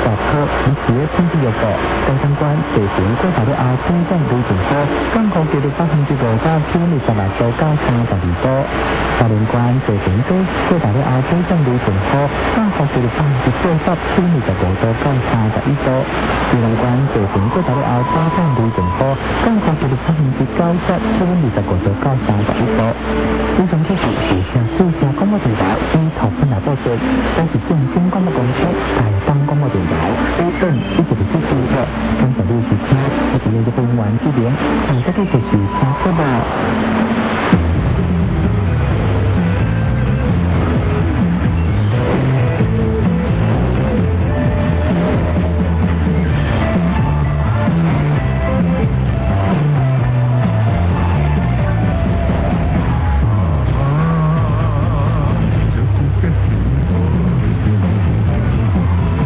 科以及天气预报，该相关地形过头了后，普遍雷阵雨，降雨几率50%到16%到32%度。大连关地形过头了后，普遍雷阵雨，降雨几率40%到25%到31%度。宜兰关地形过头了后，普遍雷阵雨，降雨几率90%到25%到31%度。以上即是时下最佳广播电台，以头份来报说，我是正经广播公司台东。